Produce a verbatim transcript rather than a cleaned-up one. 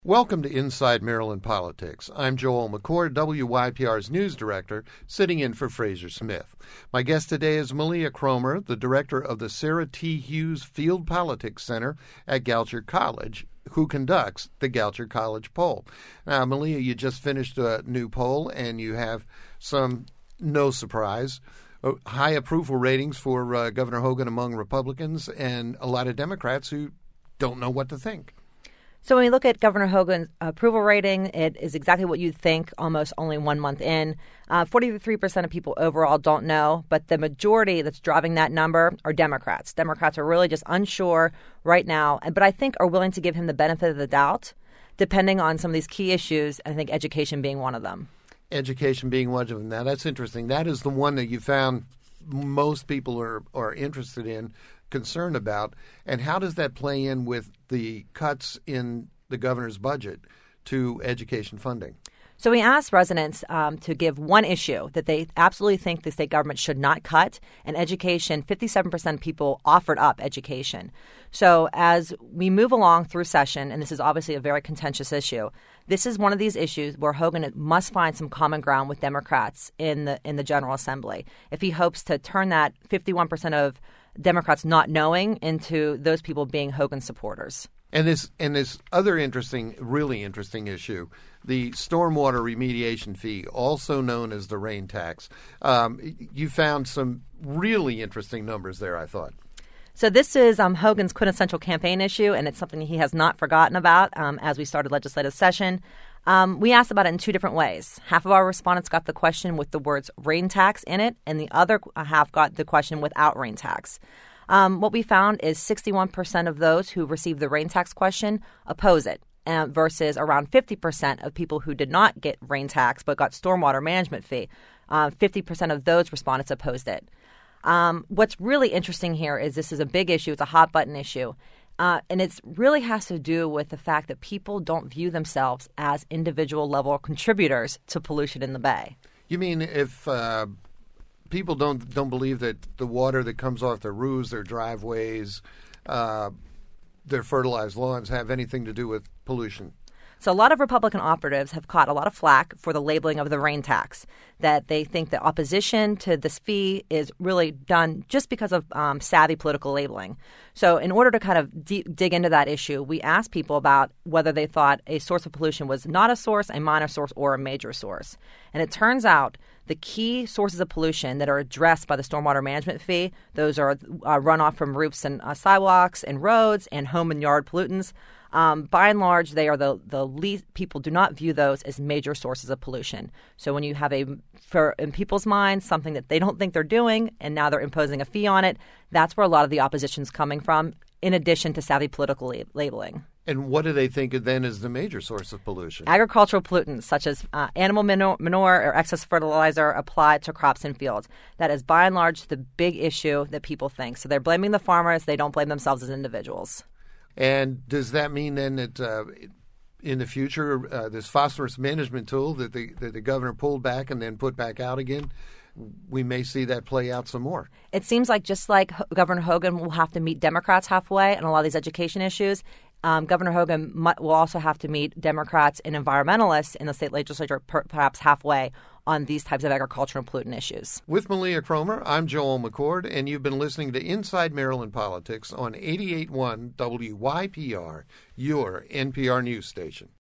Welcome to Inside Maryland Politics. I'm Joel McCord, W Y P R's news director, sitting in for Fraser Smith. My guest today is Malia Cromer, the director of the Sarah T. Hughes Field Politics Center at Goucher College, who conducts the Goucher College poll. Now, Malia, you just finished a new poll, and you have some, no surprise, high approval ratings for uh, Governor Hogan among Republicans and a lot of Democrats who don't know what to think. So when we look at Governor Hogan's approval rating, it is exactly what you'd think almost only one month in. Uh, forty-three percent of people overall don't know, but the majority that's driving that number are Democrats. Democrats are really just unsure right now, but I think are willing to give him the benefit of the doubt, depending on some of these key issues, I think education being one of them. Education being one of them. Now, that's interesting. That is the one that you found most people are, are interested in, concerned about. And how does that play in with the cuts in the governor's budget to education funding? So we asked residents um, to give one issue that they absolutely think the state government should not cut, and education. fifty-seven percent of people offered up education. So as we move along through session, and this is obviously a very contentious issue, this is one of these issues where Hogan must find some common ground with Democrats in the in the General Assembly if he hopes to turn that fifty-one percent of Democrats not knowing into those people being Hogan supporters. And this and this other interesting, really interesting issue, the stormwater remediation fee, also known as the rain tax. Um, you found some really interesting numbers there, I thought. So this is um, Hogan's quintessential campaign issue, and it's something he has not forgotten about um, as we started legislative session. Um, we asked about it in two different ways. Half of our respondents got the question with the words rain tax in it, and the other half got the question without rain tax. Um, what we found is sixty-one percent of those who received the rain tax question oppose it, uh, versus around fifty percent of people who did not get rain tax but got stormwater management fee. Uh, fifty percent of those respondents opposed it. Um, what's really interesting here is this is a big issue. It's a hot button issue. Uh, and it really has to do with the fact that people don't view themselves as individual level contributors to pollution in the Bay. You mean if uh, people don't don't believe that the water that comes off their roofs, their driveways, uh, their fertilized lawns have anything to do with pollution? So a lot of Republican operatives have caught a lot of flack for the labeling of the rain tax, that they think that opposition to this fee is really done just because of um, savvy political labeling. So in order to kind of de- dig into that issue, we asked people about whether they thought a source of pollution was not a source, a minor source, or a major source. And it turns out the key sources of pollution that are addressed by the stormwater management fee, those are uh, runoff from roofs and uh, sidewalks and roads and home and yard pollutants. Um, by and large, they are the, the least, people do not view those as major sources of pollution. So when you have a, for in people's minds, something that they don't think they're doing, and now they're imposing a fee on it, that's where a lot of the opposition's coming from, in addition to savvy political lab- labeling. And what do they think then is the major source of pollution? Agricultural pollutants, such as uh, animal manure, manure or excess fertilizer applied to crops and fields. That is, by and large, the big issue that people think. So they're blaming the farmers. They don't blame themselves as individuals. And does that mean then that uh, in the future, uh, this phosphorus management tool that the, that the governor pulled back and then put back out again, we may see that play out some more? It seems like just like H- Governor Hogan will have to meet Democrats halfway on a lot of these education issues, um, Governor Hogan mu- will also have to meet Democrats and environmentalists in the state legislature per- perhaps halfway on these types of agricultural pollutant issues. With Malia Cromer, I'm Joel McCord, and you've been listening to Inside Maryland Politics on eighty-eight point one W Y P R, your N P R news station.